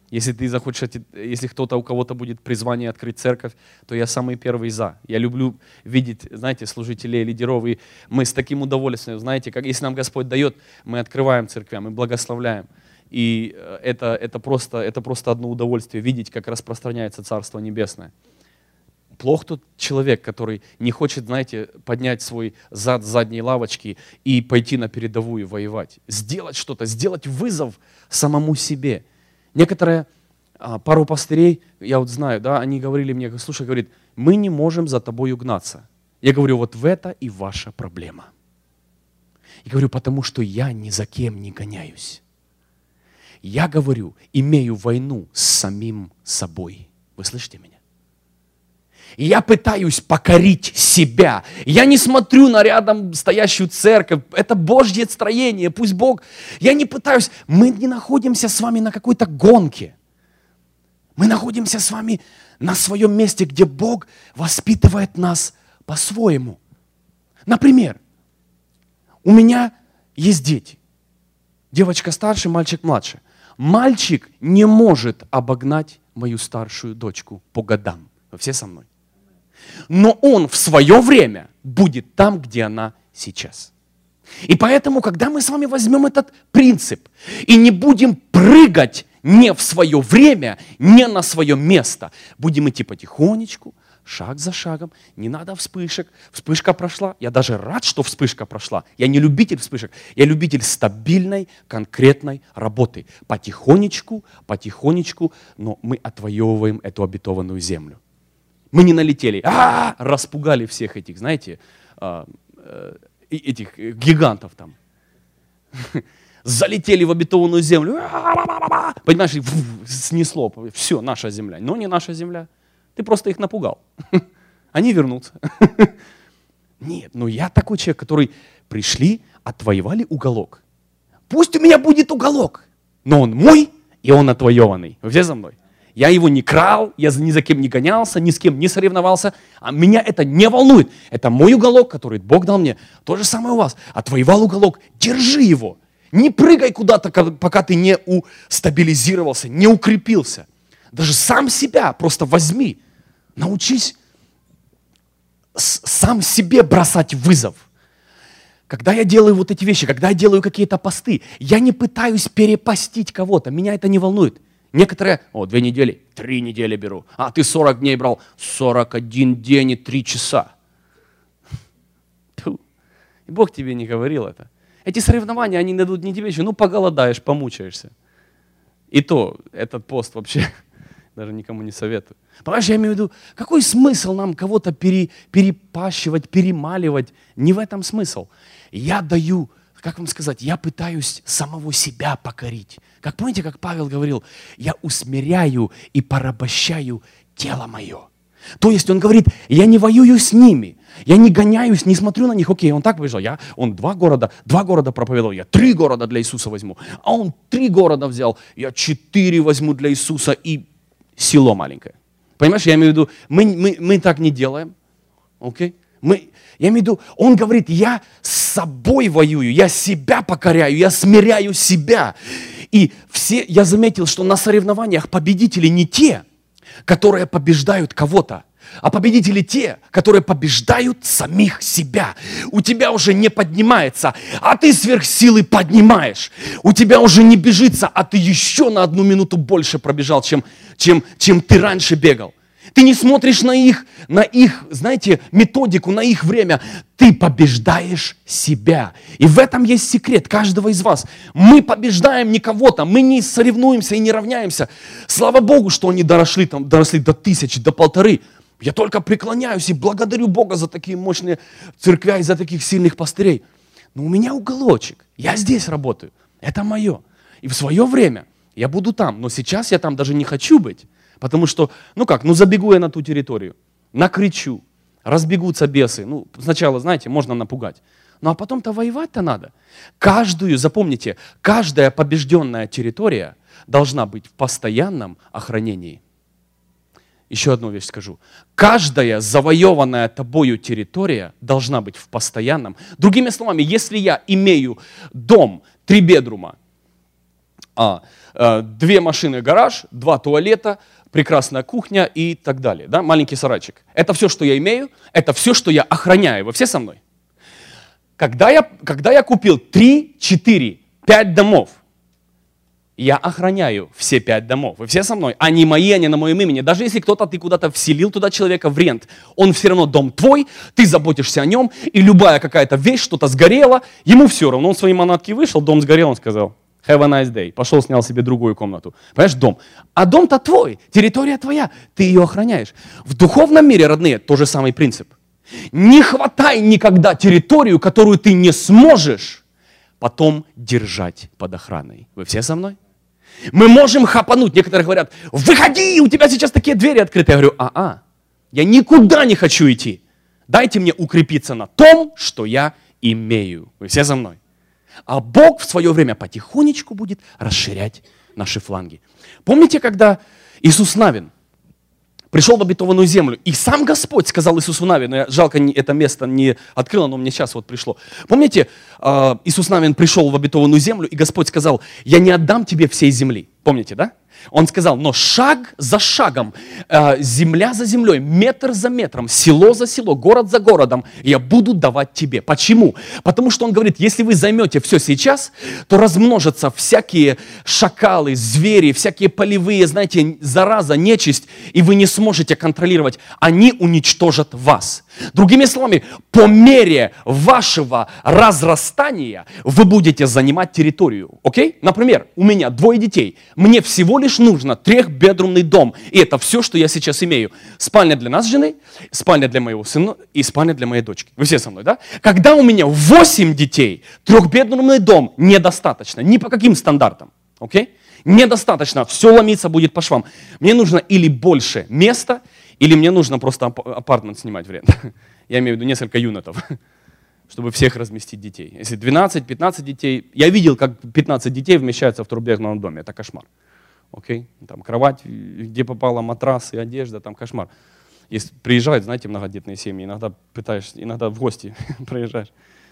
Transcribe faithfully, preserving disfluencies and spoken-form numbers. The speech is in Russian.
Если ты захочешь, если кто-то, у кого-то будет призвание открыть церковь, то я самый первый за. Я люблю видеть, знаете, служителей, лидеров, и мы с таким удовольствием, знаете, как если нам Господь дает, мы открываем церквя, мы благословляем. И это, это, просто, это просто одно удовольствие, видеть, как распространяется Царство Небесное. Плох тот человек, который не хочет, знаете, поднять свой зад с задней лавочки и пойти на передовую воевать. Сделать что-то, сделать вызов самому себе. Некоторые, пару пастырей, я вот знаю, да, они говорили мне, слушай, говорит, мы не можем за тобой угнаться. Я говорю, вот в это и ваша проблема. Я говорю, потому что я ни за кем не гоняюсь. Я говорю, имею войну с самим собой. Вы слышите меня? И я пытаюсь покорить себя. Я не смотрю на рядом стоящую церковь. Это Божье строение, пусть Бог. Я не пытаюсь. Мы не находимся с вами на какой-то гонке. Мы находимся с вами на своем месте, где Бог воспитывает нас по-своему. Например, у меня есть дети. Девочка старше, мальчик младше. Мальчик не может обогнать мою старшую дочку по годам. Вы все со мной? Но он в свое время будет там, где она сейчас. И поэтому, когда мы с вами возьмем этот принцип и не будем прыгать не в свое время, не на свое место, будем идти потихонечку, шаг за шагом, не надо вспышек. Вспышка прошла, я даже рад, что вспышка прошла. Я не любитель вспышек, я любитель стабильной, конкретной работы. Потихонечку, потихонечку, но мы отвоевываем эту обетованную землю. Мы не налетели, а-а-а, распугали всех этих, знаете, этих гигантов там. Залетели в обетованную землю, понимаешь, и снесло, все, наша земля. Но не наша земля, ты просто их напугал. Они вернутся. Нет, ну я такой человек, который пришли, отвоевали уголок. Пусть у меня будет уголок, но он мой, и он отвоеванный. Вы все за мной? Я его не крал, я ни за кем не гонялся, ни с кем не соревновался. А меня это не волнует. Это мой уголок, который Бог дал мне. То же самое у вас. Отвоевал уголок, держи его. Не прыгай куда-то, пока ты не устабилизировался, не укрепился. Даже сам себя просто возьми. Научись сам себе бросать вызов. Когда я делаю вот эти вещи, когда я делаю какие-то посты, я не пытаюсь перепостить кого-то. Меня это не волнует. Некоторые, о, две недели, три недели беру. А ты сорок дней брал, сорок один день и три часа. Тьфу. И Бог тебе не говорил это. Эти соревнования, они дадут не тебе еще, ну поголодаешь, помучаешься. И то, этот пост вообще даже никому не советую. Понимаешь, я имею в виду, какой смысл нам кого-то пере, перепащивать, перемаливать? Не в этом смысл. Я даю, как вам сказать, я пытаюсь самого себя покорить. Как помните, как Павел говорил, я усмиряю и порабощаю тело мое. То есть он говорит, я не воюю с ними, я не гоняюсь, не смотрю на них, окей, он так побежал, я, он два города, два города проповедовал, я три города для Иисуса возьму, а он три города взял, я четыре возьму для Иисуса и село маленькое. Понимаешь, я имею в виду, мы, мы, мы так не делаем, окей? Мы, я имею в виду, он говорит, я с собой воюю, я себя покоряю, я смиряю себя. И все, я заметил, что на соревнованиях победители не те, которые побеждают кого-то, а победители те, которые побеждают самих себя. У тебя уже не поднимается, а ты сверхсилы поднимаешь. У тебя уже не бежится, а ты еще на одну минуту больше пробежал, чем, чем, чем ты раньше бегал. Ты не смотришь на их, на их, знаете, методику, на их время. Ты побеждаешь себя. И в этом есть секрет каждого из вас. Мы побеждаем не кого-то, мы не соревнуемся и не равняемся. Слава Богу, что они доросли, там, доросли до тысячи, до полторы. Я только преклоняюсь и благодарю Бога за такие мощные церквя и за таких сильных пастырей. Но у меня уголочек. Я здесь работаю. Это мое. И в свое время я буду там. Но сейчас я там даже не хочу быть. Потому что, ну как, ну забегу я на ту территорию, накричу, разбегутся бесы. Ну, сначала, знаете, можно напугать. Ну а потом-то воевать-то надо. Каждую, запомните, каждая побежденная территория должна быть в постоянном охранении. Еще одну вещь скажу. Каждая завоеванная тобою территория должна быть в постоянном. Другими словами, если я имею дом, три бедрума, А, э, две машины, гараж, два туалета, прекрасная кухня и так далее. Да? Маленький сарайчик. Это все, что я имею, это все, что я охраняю. Вы все со мной? Когда я, когда я купил три, четыре, пять домов, я охраняю все пять домов. Вы все со мной? Они мои, они на моем имени. Даже если кто-то, ты куда-то вселил туда человека в рент, он все равно дом твой, ты заботишься о нем, и любая какая-то вещь, что-то сгорело, ему все равно. Он свои манатки вышел, дом сгорел, он сказал, have a nice day. Пошел, снял себе другую комнату. Понимаешь, дом. А дом-то твой, территория твоя, ты ее охраняешь. В духовном мире, родные, тот же самый принцип. Не хватай никогда территорию, которую ты не сможешь потом держать под охраной. Вы все со мной? Мы можем хапануть. Некоторые говорят, выходи, у тебя сейчас такие двери открыты. Я говорю, а-а, я никуда не хочу идти. Дайте мне укрепиться на том, что я имею. Вы все за мной? А Бог в свое время потихонечку будет расширять наши фланги. Помните, когда Иисус Навин пришел в обетованную землю, и сам Господь сказал Иисусу Навину, я, жалко, это место не открыло, но мне сейчас вот пришло. Помните, Иисус Навин пришел в обетованную землю, и Господь сказал, я не отдам тебе всей земли. Помните, да? Он сказал, но шаг за шагом, земля за землей, метр за метром, село за село, город за городом я буду давать тебе. Почему? Потому что он говорит, если вы займете все сейчас, то размножатся всякие шакалы, звери, всякие полевые, знаете, зараза, нечисть, и вы не сможете контролировать. Они уничтожат вас. Другими словами, по мере вашего разрастания вы будете занимать территорию. Окей? Например, у меня двое детей. Мне всего лишь нужно трехбедрумный дом. И это все, что я сейчас имею. Спальня для нас с женой, спальня для моего сына и спальня для моей дочки. Вы все со мной, да? Когда у меня восемь детей, трехбедрумный дом недостаточно. Ни по каким стандартам. Окей? Недостаточно. Все ломиться будет по швам. Мне нужно или больше места, или мне нужно просто апартмент снимать в рент. Я имею в виду несколько юнитов, чтобы всех разместить детей. Если двенадцать-пятнадцать детей, я видел, как пятнадцать детей вмещаются в трехбедрумном доме. Это кошмар. Окей? Там кровать, где попала, матрас и одежда, там кошмар. Если приезжают, знаете, многодетные семьи, иногда пытаешься, иногда в гости приезжаешь.